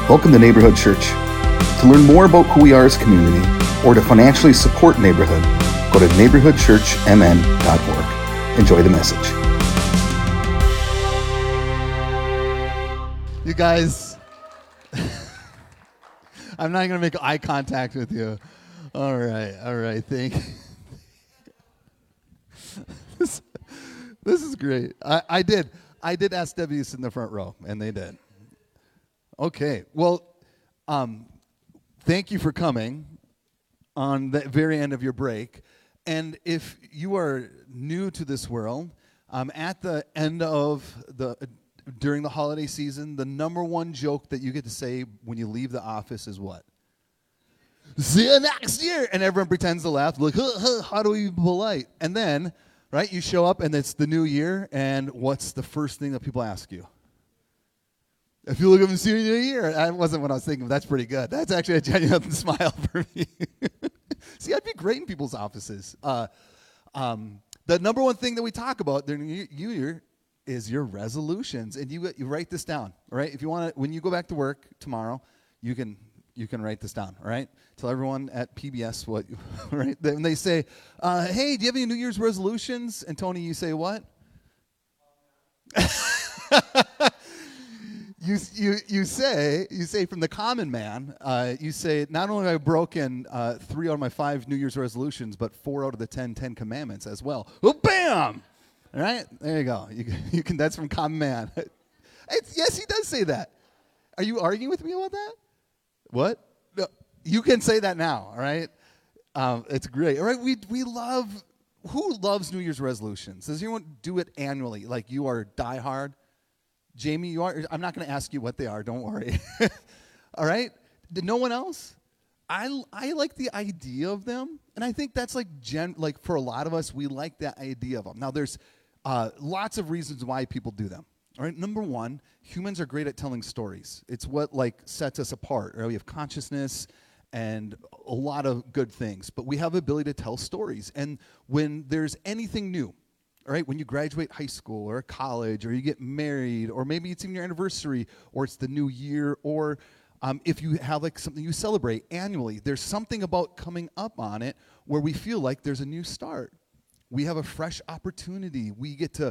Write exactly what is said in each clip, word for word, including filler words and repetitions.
Welcome to Neighborhood Church. To learn more about who we are as a community or to financially support Neighborhood, go to neighborhood church m n dot org. Enjoy the message. You guys, I'm not going to make eye contact with you. All right, all right, thank you. this, this is great. I, I did. I did ask Debbie to sit in the front row, and they did. Okay, well, um, thank you for coming on the very end of your break. And if you are new to this world, um, at the end of the, uh, during the holiday season, the number one joke that you get to say when you leave the office is what? See you next year. And everyone pretends to laugh, like, huh, huh, how do we be polite? And then, right, you show up and it's the new year, and what's the first thing that people ask you? If you look up and see you in a year, that wasn't what I was thinking, but that's pretty good. That's actually a genuine smile for me. See, I'd be great in people's offices. Uh, um, the number one thing that we talk about during the new year is your resolutions, and you you write this down, all right? If you want to, when you go back to work tomorrow, you can you can write this down, all right? Tell everyone at P B S what, right? When they say, uh, "Hey, do you have any New Year's resolutions?" And Tony, you say what? You you you say you say from the common man, uh, you say, not only have I broken uh, three out of my five New Year's resolutions, but four out of the ten Ten Commandments as well. Oh, bam! All right, there you go. You can, you can that's from common man. It's, yes, he does say that. Are you arguing with me about that? What? No, you can say that now. All right, um, it's great. All right, we we love. Who loves New Year's resolutions? Does anyone do it annually? Like you are diehard? Jamie, you are. I'm not going to ask you what they are. Don't worry. All right? Did no one else? I, I like the idea of them, and I think that's like gen, like for a lot of us, we like that idea of them. Now, there's uh, lots of reasons why people do them. All right. Number one, humans are great at telling stories. It's what like sets us apart. Right? We have consciousness and a lot of good things, but we have the ability to tell stories. And when there's anything new, all right, when you graduate high school or college or you get married or maybe it's even your anniversary or it's the new year or um, if you have like something you celebrate annually, there's something about coming up on it where we feel like there's a new start. We have a fresh opportunity. We get to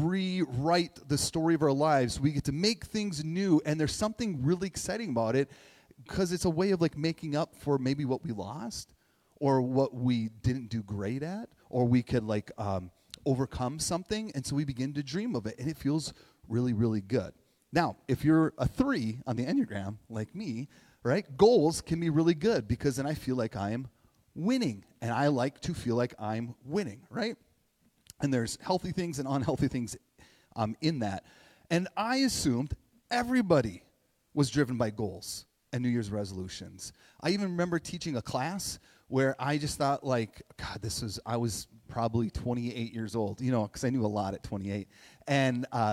rewrite the story of our lives. We get to make things new, and there's something really exciting about it because it's a way of like making up for maybe what we lost or what we didn't do great at, or we could like um, overcome something, and so we begin to dream of it, and it feels really, really good. Now, if you're a three on the Enneagram, like me, right, goals can be really good because then I feel like I am winning, and I like to feel like I'm winning, right? And there's healthy things and unhealthy things um, in that. And I assumed everybody was driven by goals and New Year's resolutions. I even remember teaching a class where I just thought like, God, this was, I was probably twenty-eight years old, you know, because I knew a lot at twenty-eight. And uh,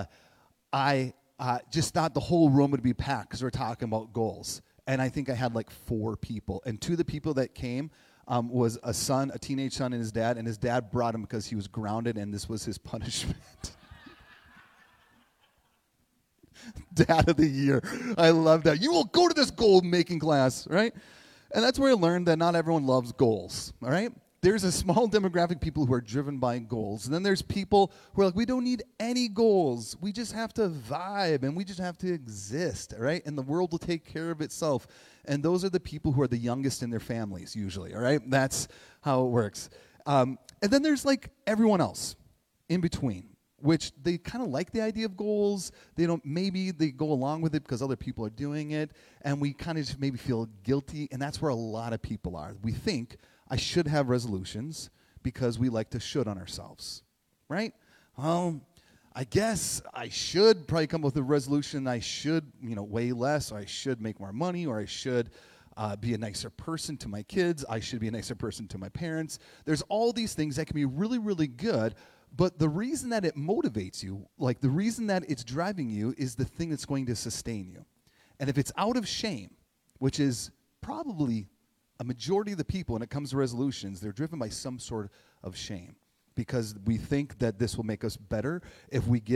I uh, just thought the whole room would be packed because we're talking about goals. And I think I had like four people. And two of the people that came um, was a son, a teenage son and his dad. And his dad brought him because he was grounded and this was his punishment. Dad of the year. I love that. You will go to this goal making class, right? And that's where I learned that not everyone loves goals, all right? There's a small demographic of people who are driven by goals. And then there's people who are like, we don't need any goals. We just have to vibe and we just have to exist, all right? And the world will take care of itself. And those are the people who are the youngest in their families usually, all right? That's how it works. Um, and then there's like everyone else in between, which they kind of like the idea of goals. They don't, maybe they go along with it because other people are doing it. And we kind of just maybe feel guilty. And that's where a lot of people are. We think, I should have resolutions because we like to should on ourselves, right? Well, I guess I should probably come up with a resolution. I should, you know, weigh less, or I should make more money, or I should uh, be a nicer person to my kids. I should be a nicer person to my parents. There's all these things that can be really, really good, but the reason that it motivates you, like the reason that it's driving you is the thing that's going to sustain you. And if it's out of shame, which is probably a majority of the people, when it comes to resolutions, they're driven by some sort of shame because we think that this will make us better if we get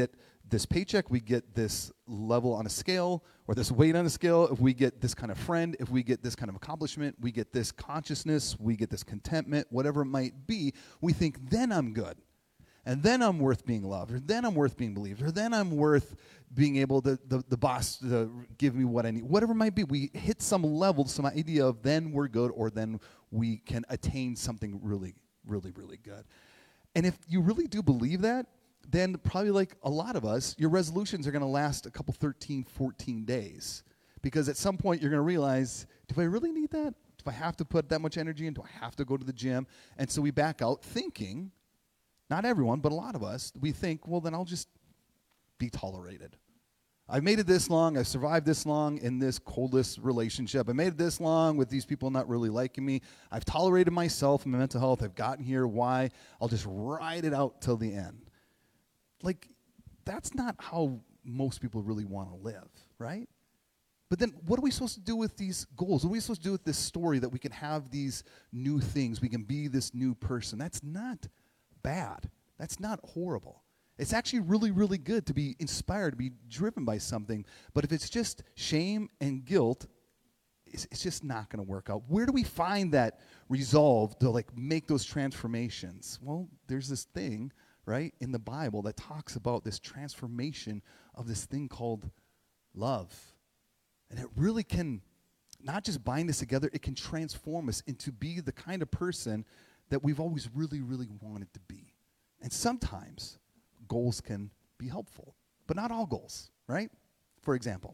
this paycheck, we get this level on a scale, or this weight on a scale. If we get this kind of friend, if we get this kind of accomplishment, we get this consciousness, we get this contentment, whatever it might be, we think, then I'm good. And then I'm worth being loved, or then I'm worth being believed, or then I'm worth being able to, the, the boss to give me what I need. Whatever it might be, we hit some level, some idea of then we're good, or then we can attain something really, really, really good. And if you really do believe that, then probably like a lot of us, your resolutions are going to last a couple thirteen, fourteen days. Because at some point you're going to realize, do I really need that? Do I have to put that much energy in? Do I have to go to the gym? And so we back out thinking, not everyone, but a lot of us, we think, well, then I'll just be tolerated. I've made it this long. I've survived this long in this coldest relationship. I made it this long with these people not really liking me. I've tolerated myself and my mental health. I've gotten here. Why? I'll just ride it out till the end. Like, that's not how most people really want to live, right? But then what are we supposed to do with these goals? What are we supposed to do with this story that we can have these new things? We can be this new person. That's not bad. That's not horrible. It's actually really, really good to be inspired, to be driven by something. But if it's just shame and guilt, it's, it's just not going to work out. Where do we find that resolve to like make those transformations? Well, there's this thing, right, in the Bible that talks about this transformation of this thing called love. And it really can not just bind us together, it can transform us into be the kind of person that we've always really, really wanted to be. And sometimes goals can be helpful, but not all goals, right? For example,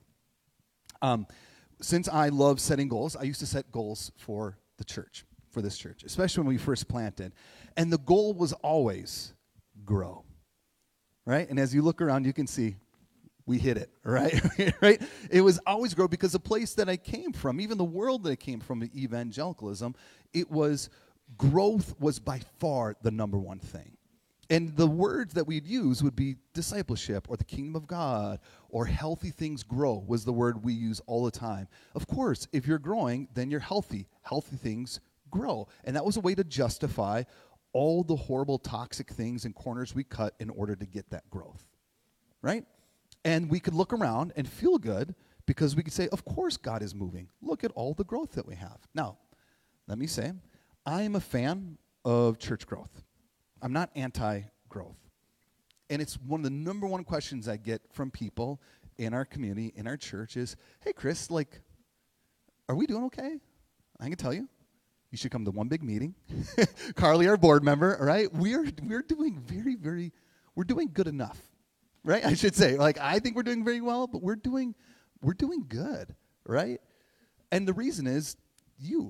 um, since I love setting goals, I used to set goals for the church, for this church, especially when we first planted. And the goal was always grow, right? And as you look around, you can see we hit it, right? Right? It was always grow because the place that I came from, even the world that I came from, evangelicalism, it was growth was by far the number one thing. And the words that we'd use would be discipleship or the kingdom of God or healthy things grow was the word we use all the time. Of course, if you're growing, then you're healthy. Healthy things grow. And that was a way to justify all the horrible toxic things and corners we cut in order to get that growth, right? And we could look around and feel good because we could say, of course God is moving. Look at all the growth that we have. Now, let me say, I am a fan of church growth. I'm not anti-growth. And it's one of the number one questions I get from people in our community, in our church is, hey, Chris, like, are we doing okay? I can tell you. You should come to one big meeting. Carly, our board member, right? We're we're doing very, very, we're doing good enough, right? I should say, like, I think we're doing very well, but we're doing, we're doing good, right? And the reason is you.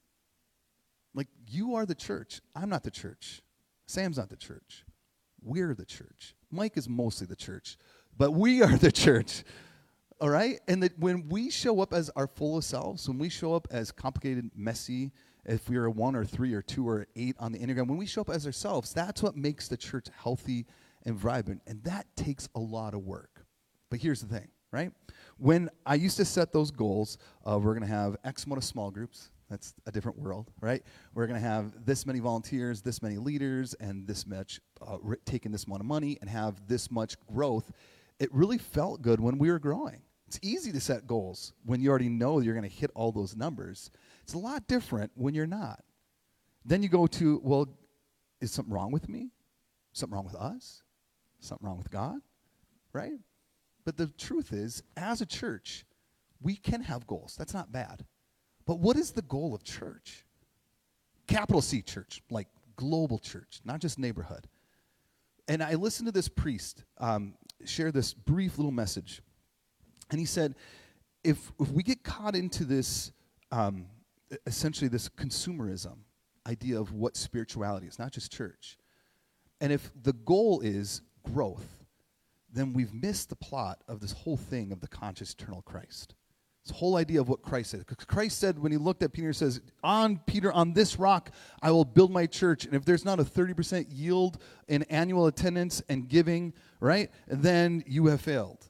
Like, you are the church. I'm not the church. Sam's not the church. We're the church. Mike is mostly the church, but we are the church, all right? And that when we show up as our fullest selves, when we show up as complicated, messy, if we're a one or three or two or eight on the Enneagram, when we show up as ourselves, that's what makes the church healthy and vibrant, and that takes a lot of work. But here's the thing, right? When I used to set those goals, uh, we're going to have X amount of small groups. That's a different world, right? We're going to have this many volunteers, this many leaders, and this much, uh, r- taking this amount of money and have this much growth. It really felt good when we were growing. It's easy to set goals when you already know you're going to hit all those numbers. It's a lot different when you're not. Then you go to, well, is something wrong with me? Something wrong with us? Something wrong with God? Right? But the truth is, as a church, we can have goals. That's not bad. But what is the goal of church? Capital C church, like global church, not just neighborhood. And I listened to this priest um, share this brief little message. And he said, if, if we get caught into this, um, essentially this consumerism idea of what spirituality is, not just church, and if the goal is growth, then we've missed the plot of this whole thing of the conscious eternal Christ. This whole idea of what Christ said. Because Christ said when he looked at Peter, he says, on Peter, on this rock, I will build my church. And if there's not a thirty percent yield in annual attendance and giving, right, then you have failed.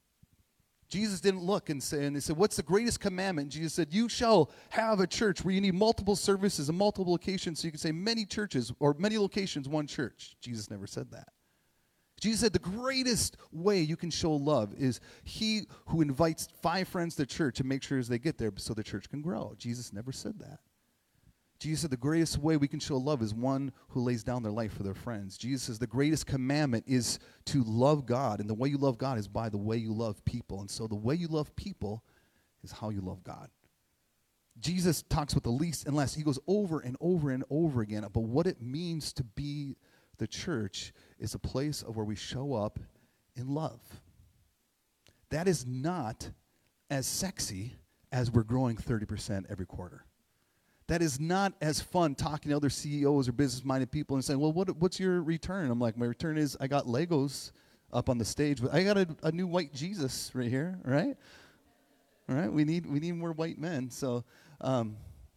Jesus didn't look and say, and they said, what's the greatest commandment? And Jesus said, you shall have a church where you need multiple services and multiple locations. So you can say many churches or many locations, one church. Jesus never said that. Jesus said the greatest way you can show love is he who invites five friends to church and makes sure as they get there so the church can grow. Jesus never said that. Jesus said the greatest way we can show love is one who lays down their life for their friends. Jesus says the greatest commandment is to love God, and the way you love God is by the way you love people. And so the way you love people is how you love God. Jesus talks with the least and less. He goes over and over and over again about what it means to be the church is a place of where we show up in love. That is not as sexy as we're growing thirty percent every quarter. That is not as fun talking to other C E Os or business-minded people and saying, well, what, what's your return? I'm like, my return is I got Legos up on the stage, but I got a, a new white Jesus right here, right? All right, we need we need more white men. So, um,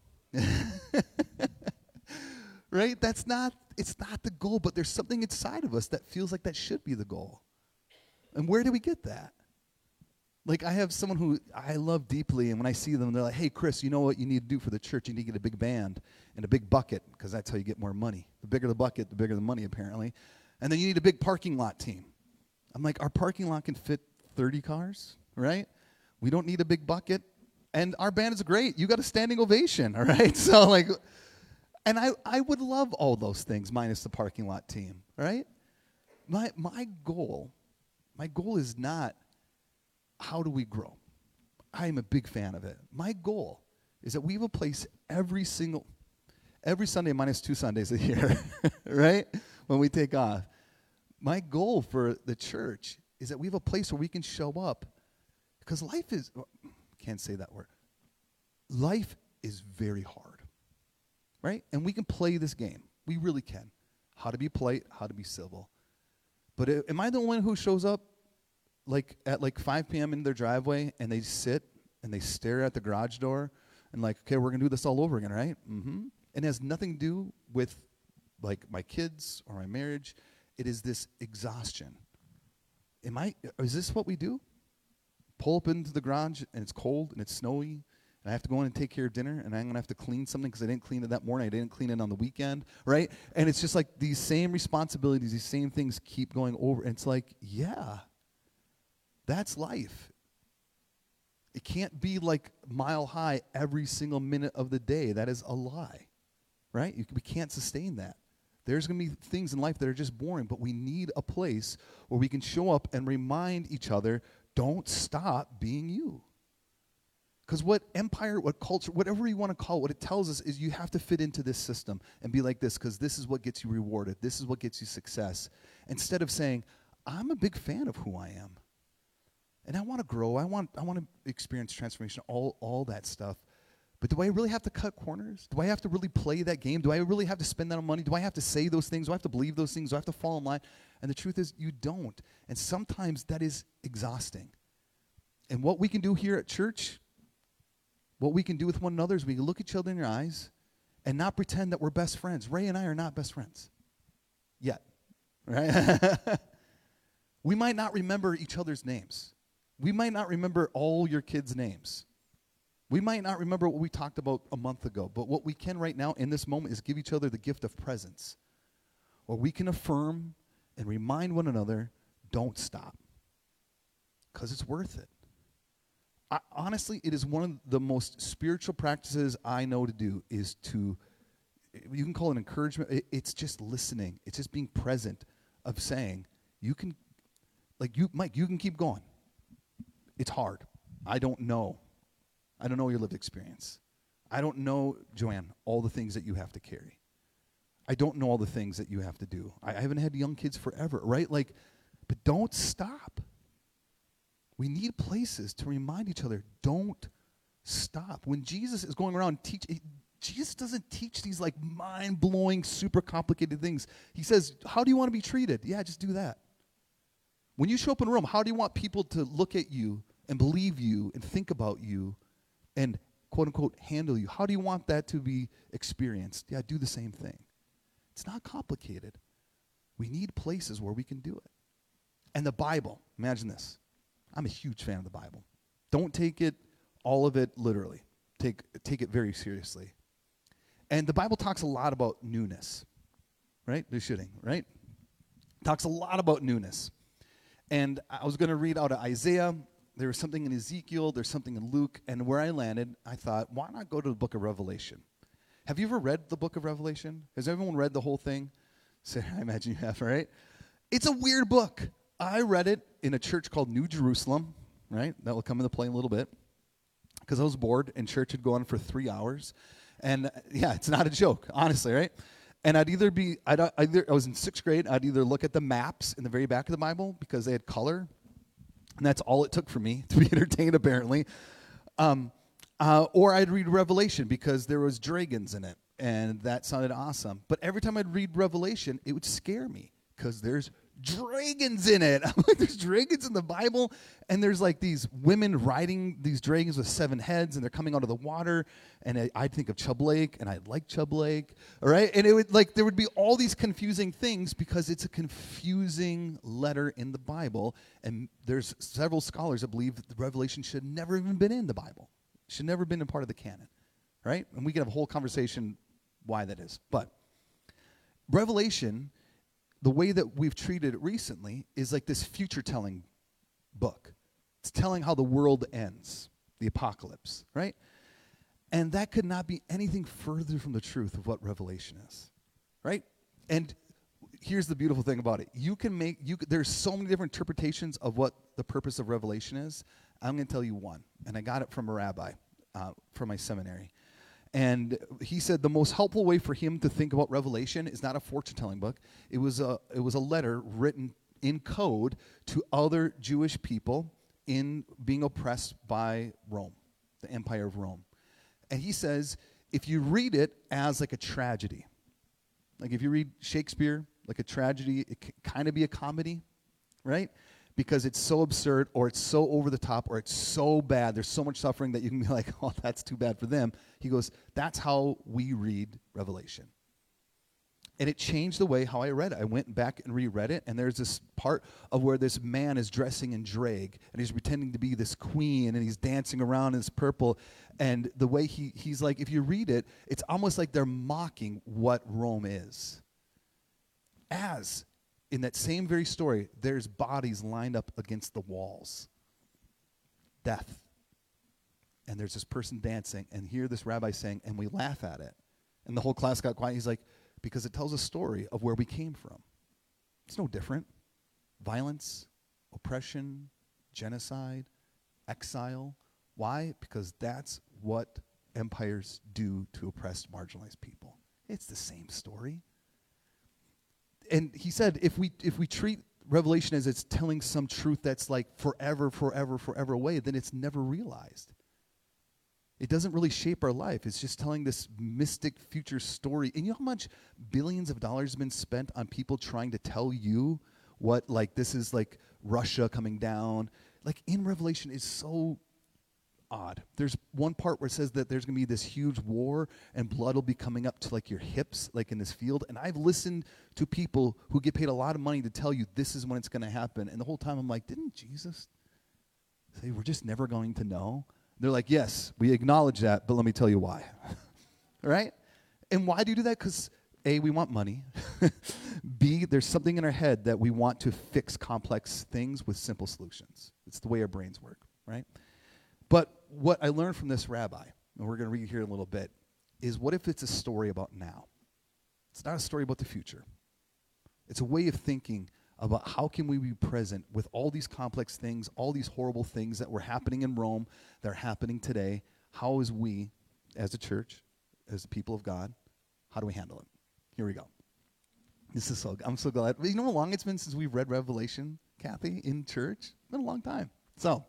right? That's not, it's not the goal, but there's something inside of us that feels like that should be the goal. And where do we get that? Like, I have someone who I love deeply, and when I see them, they're like, hey, Chris, you know what you need to do for the church? You need to get a big band and a big bucket, because that's how you get more money. The bigger the bucket, the bigger the money, apparently. And then you need a big parking lot team. I'm like, our parking lot can fit thirty cars, right? We don't need a big bucket. And our band is great. You got a standing ovation, all right? So, like, and I, I would love all those things minus the parking lot team, right? My, my goal, my goal is not, how do we grow? I am a big fan of it. My goal is that we have a place every single, every Sunday minus two Sundays a year, right? When we take off. My goal for the church is that we have a place where we can show up, because life is, can't say that word. Life is very hard, right? And we can play this game. We really can. How to be polite, how to be civil. But uh, am I the one who shows up like at like five p.m. in their driveway and they sit and they stare at the garage door and like, okay, we're going to do this all over again, right? Mm-hmm. And it has nothing to do with like my kids or my marriage. It is this exhaustion. Am I, is this what we do? Pull up into the garage and it's cold and it's snowy and I have to go in and take care of dinner and I'm going to have to clean something because I didn't clean it that morning. I didn't clean it on the weekend, right? And it's just like these same responsibilities, these same things keep going over. And it's like, yeah. That's life. It can't be like mile high every single minute of the day. That is a lie, right? You, we can't sustain that. There's going to be things in life that are just boring, but we need a place where we can show up and remind each other, don't stop being you. Because what empire, what culture, whatever you want to call it, what it tells us is you have to fit into this system and be like this because this is what gets you rewarded. This is what gets you success. Instead of saying, I'm a big fan of who I am. And I want to grow. I want I want to experience transformation, all, all that stuff. But do I really have to cut corners? Do I have to really play that game? Do I really have to spend that money? Do I have to say those things? Do I have to believe those things? Do I have to fall in line? And the truth is, you don't. And sometimes that is exhausting. And what we can do here at church, what we can do with one another is we can look each other in your eyes and not pretend that we're best friends. Ray and I are not best friends yet, right? We might not remember each other's names. We might not remember all your kids' names. We might not remember what we talked about a month ago, but what we can right now in this moment is give each other the gift of presence, where we can affirm and remind one another, don't stop, because it's worth it. I, honestly, it is one of the most spiritual practices I know to do is to, you can call it encouragement, it, it's just listening. It's just being present of saying, you can, like you, Mike, you can keep going. It's hard. I don't know. I don't know your lived experience. I don't know, Joanne, all the things that you have to carry. I don't know all the things that you have to do. I, I haven't had young kids forever, right? Like, but don't stop. We need places to remind each other, don't stop. When Jesus is going around teach, Jesus doesn't teach these like mind-blowing, super complicated things. He says, how do you want to be treated? Yeah, just do that. When you show up in a room, how do you want people to look at you and believe you and think about you and quote-unquote handle you? How do you want that to be experienced? Yeah, do the same thing. It's not complicated. We need places where we can do it. And the Bible, imagine this. I'm a huge fan of the Bible. Don't take it, all of it, literally. Take, take it very seriously. And the Bible talks a lot about newness, right? They're shooting, right? Talks a lot about newness. And I was going to read out of Isaiah. There was something in Ezekiel. There's something in Luke. And where I landed, I thought, why not go to the book of Revelation? Have you ever read the book of Revelation? Has everyone read the whole thing? So, I imagine you have, right? It's a weird book. I read it in a church called New Jerusalem, right? That will come into play in a little bit. Because I was bored, and church would go on for three hours. And, uh, yeah, it's not a joke, honestly, right? And I'd either be, I'd either, I was in sixth grade, I'd either look at the maps in the very back of the Bible because they had color, and that's all it took for me to be entertained, apparently. Um, uh, or I'd read Revelation because there was dragons in it, and that sounded awesome. But every time I'd read Revelation, it would scare me because there's dragons in it. I'm like, there's dragons in the Bible, and there's like these women riding these dragons with seven heads, and they're coming out of the water, and I, I'd think of Chub Lake, and I'd like Chub Lake, all right? And it would like there would be all these confusing things because it's a confusing letter in the Bible, and there's several scholars that believe that the Revelation should never even been in the Bible, should never been a part of the canon, right? And we could have a whole conversation why that is, but Revelation, the way that we've treated it recently is like this future-telling book. It's telling how the world ends, the apocalypse, right? And that could not be anything further from the truth of what Revelation is, right? And here's the beautiful thing about it. You can make, you. There's so many different interpretations of what the purpose of Revelation is. I'm going to tell you one, and I got it from a rabbi uh, from my seminary. And he said the most helpful way for him to think about Revelation is not a fortune-telling book. It was a it was a letter written in code to other Jewish people in being oppressed by Rome, the Empire of Rome. And he says if you read it as like a tragedy, like if you read Shakespeare like a tragedy, it can kind of be a comedy, right? Because it's so absurd or it's so over the top or it's so bad, there's so much suffering that you can be like, oh, that's too bad for them. He goes, that's how we read Revelation. And it changed the way how I read it. I went back and reread it, and there's this part of where this man is dressing in drag, and he's pretending to be this queen, and he's dancing around in this purple. And the way he he's like, if you read it, it's almost like they're mocking what Rome is. As in that same very story, there's bodies lined up against the walls. Death. And there's this person dancing, and here this rabbi saying, and we laugh at it. And the whole class got quiet. He's like, because it tells a story of where we came from. It's no different. Violence, oppression, genocide, exile. Why? Because that's what empires do to oppressed, marginalized people. It's the same story. And he said, if we if we treat Revelation as it's telling some truth that's like forever, forever, forever away, then it's never realized. It doesn't really shape our life. It's just telling this mystic future story. And you know how much billions of dollars have been spent on people trying to tell you what, like, this is like Russia coming down. Like, in Revelation is so odd. There's one part where it says that there's going to be this huge war and blood will be coming up to like your hips, like in this field. And I've listened to people who get paid a lot of money to tell you this is when it's going to happen. And the whole time I'm like, didn't Jesus say we're just never going to know? They're like, yes, we acknowledge that, but let me tell you why. Right? And why do you do that? Because A, we want money. B, there's something in our head that we want to fix complex things with simple solutions. It's the way our brains work, right? But what I learned from this rabbi, and we're going to read here in a little bit, is what if it's a story about now? It's not a story about the future. It's a way of thinking about how can we be present with all these complex things, all these horrible things that were happening in Rome, that are happening today. How is we, as a church, as the people of God, how do we handle it? Here we go. This is so, I'm so glad. You know how long it's been since we've read Revelation, Kathy, in church? It's been a long time. So,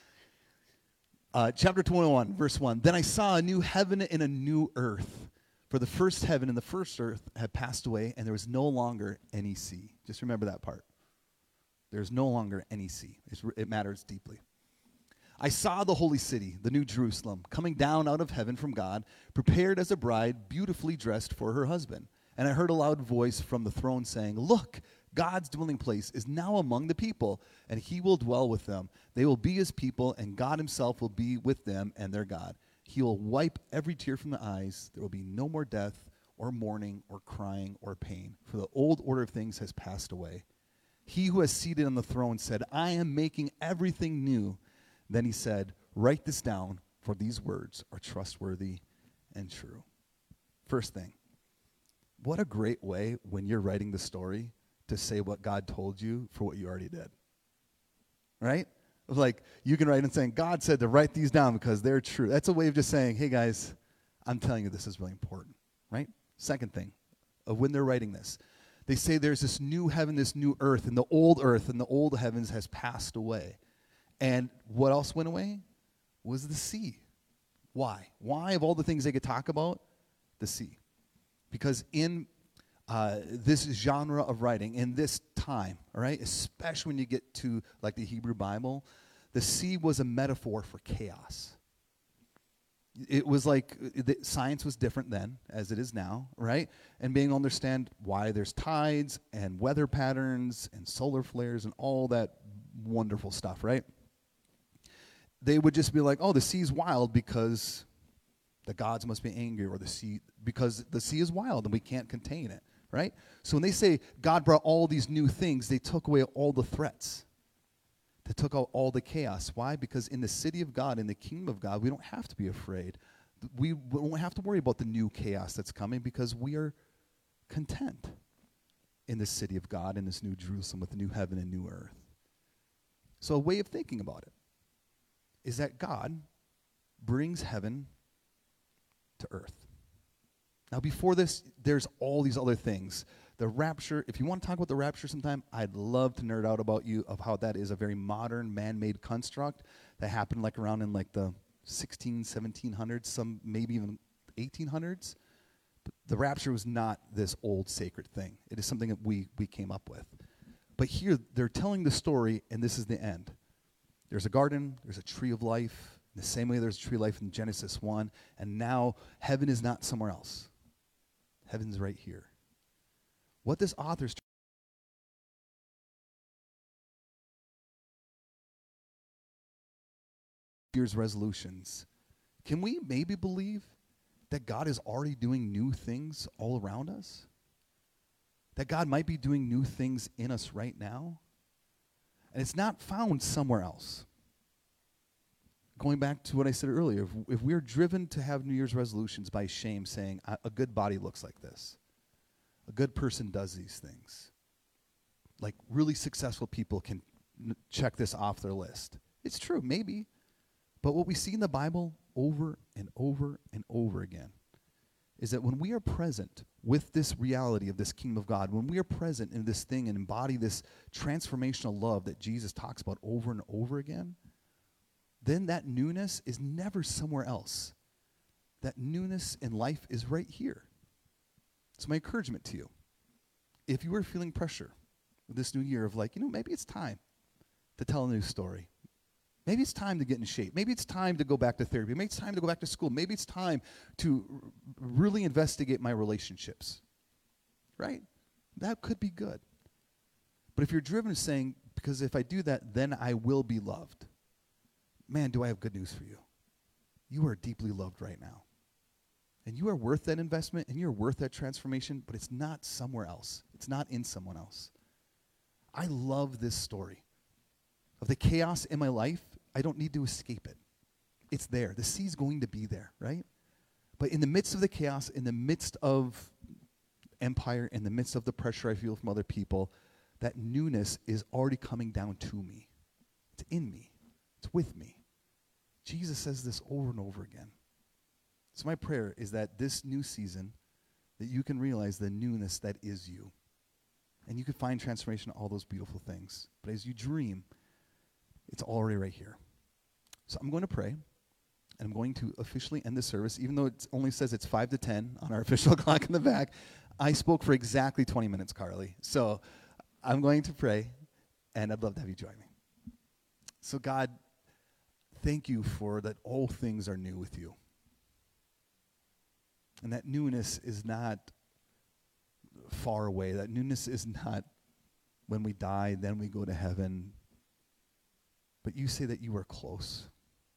Uh, chapter twenty-one, verse one. Then I saw a new heaven and a new earth. For the first heaven and the first earth had passed away, and there was no longer any sea. Just remember that part. There's no longer any sea. It's, it matters deeply. I saw the holy city, the new Jerusalem, coming down out of heaven from God, prepared as a bride, beautifully dressed for her husband. And I heard a loud voice from the throne saying, look, God's dwelling place is now among the people, and he will dwell with them. They will be his people, and God himself will be with them and their God. He will wipe every tear from the eyes. There will be no more death or mourning or crying or pain, for the old order of things has passed away. He who has seated on the throne said, I am making everything new. Then he said, write this down, for these words are trustworthy and true. First thing, what a great way when you're writing the story to say what God told you for what you already did. Right? Like, you can write and saying, God said to write these down because they're true. That's a way of just saying, hey guys, I'm telling you this is really important. Right? Second thing, of when they're writing this, they say there's this new heaven, this new earth, and the old earth and the old heavens has passed away. And what else went away? Was the sea. Why? Why, of all the things they could talk about? The sea. Because in uh, this genre of writing, in this time, all right, especially when you get to like the Hebrew Bible, the sea was a metaphor for chaos. It was like the, science was different then as it is now, right? And being able to understand why there's tides and weather patterns and solar flares and all that wonderful stuff, right? They would just be like, oh, the sea's wild because the gods must be angry, or the sea, because the sea is wild and we can't contain it, right? So when they say God brought all these new things, they took away all the threats. They took out all the chaos. Why? Because in the city of God, in the kingdom of God, we don't have to be afraid. We won't have to worry about the new chaos that's coming because we are content in the city of God, in this new Jerusalem with the new heaven and new earth. So a way of thinking about it is that God brings heaven to earth. Now before this, there's all these other things. The rapture, if you want to talk about the rapture sometime, I'd love to nerd out about you of how that is a very modern, man-made construct that happened like around in like the sixteen, seventeen hundreds, some maybe even eighteen hundreds. But the rapture was not this old sacred thing. It is something that we, we came up with. But here, they're telling the story, and this is the end. There's a garden, there's a tree of life. In the same way there's a tree of life in Genesis one, and now heaven is not somewhere else. Heaven's right here. What this author's year's resolutions, can we maybe believe that God is already doing new things all around us? That God might be doing new things in us right now? And it's not found somewhere else. Going back to what I said earlier, if, if we're driven to have New Year's resolutions by shame, saying, a, a good body looks like this. A good person does these things. Like really successful people can n- check this off their list. It's true, maybe. But what we see in the Bible over and over and over again is that when we are present with this reality of this kingdom of God, when we are present in this thing and embody this transformational love that Jesus talks about over and over again, then that newness is never somewhere else. That newness in life is right here. So my encouragement to you, if you are feeling pressure this new year of like, you know, maybe it's time to tell a new story. Maybe it's time to get in shape. Maybe it's time to go back to therapy. Maybe it's time to go back to school. Maybe it's time to r- really investigate my relationships. Right? That could be good. But if you're driven to saying, because if I do that, then I will be loved. Man, do I have good news for you. You are deeply loved right now. And you are worth that investment, and you're worth that transformation, but it's not somewhere else. It's not in someone else. I love this story of the chaos in my life. I don't need to escape it. It's there. The sea's going to be there, right? But in the midst of the chaos, in the midst of empire, in the midst of the pressure I feel from other people, that newness is already coming down to me. It's in me. It's with me. Jesus says this over and over again. So my prayer is that this new season, that you can realize the newness that is you. And you can find transformation in all those beautiful things. But as you dream, it's already right here. So I'm going to pray, and I'm going to officially end the service, even though it only says it's five to ten on our official clock in the back. I spoke for exactly twenty minutes, Carly. So I'm going to pray, and I'd love to have you join me. So God, thank you for that all things are new with you. And that newness is not far away. That newness is not when we die, then we go to heaven. But you say that you are close.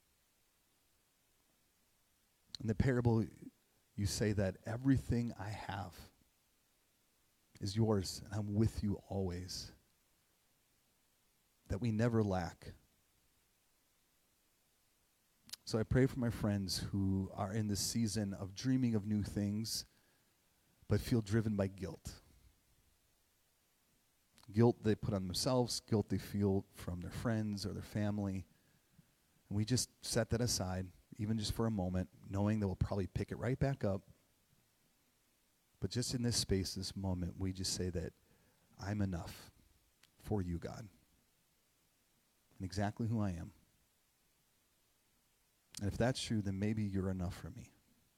In the parable, you say that everything I have is yours, and I'm with you always. that we never lack. So I pray for my friends who are in this season of dreaming of new things, but feel driven by guilt. Guilt they put on themselves, guilt they feel from their friends or their family. And we just set that aside, even just for a moment, knowing that we'll probably pick it right back up. But just in this space, this moment, we just say that I'm enough for you, God, and exactly who I am. And if that's true, then maybe you're enough for me.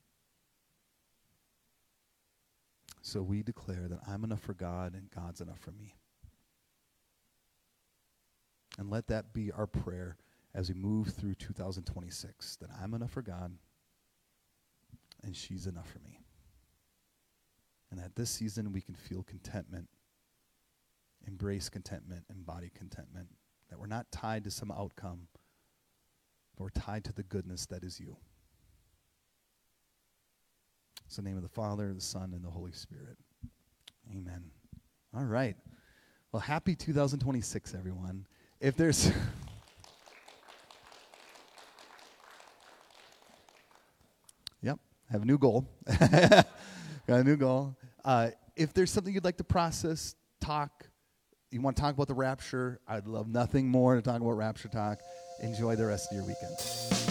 So we declare that I'm enough for God and God's enough for me. And let that be our prayer as we move through two thousand twenty-six, that I'm enough for God and she's enough for me. And that this season we can feel contentment, embrace contentment, embody contentment, that we're not tied to some outcome, but we're tied to the goodness that is you. It's the name of the Father, the Son, and the Holy Spirit. Amen. All right. Well, happy two thousand twenty-six, everyone. If there's... Yep, I have a new goal. Got a new goal. Uh, if there's something you'd like to process, talk, you want to talk about the rapture, I'd love nothing more to talk about rapture talk. Enjoy the rest of your weekend.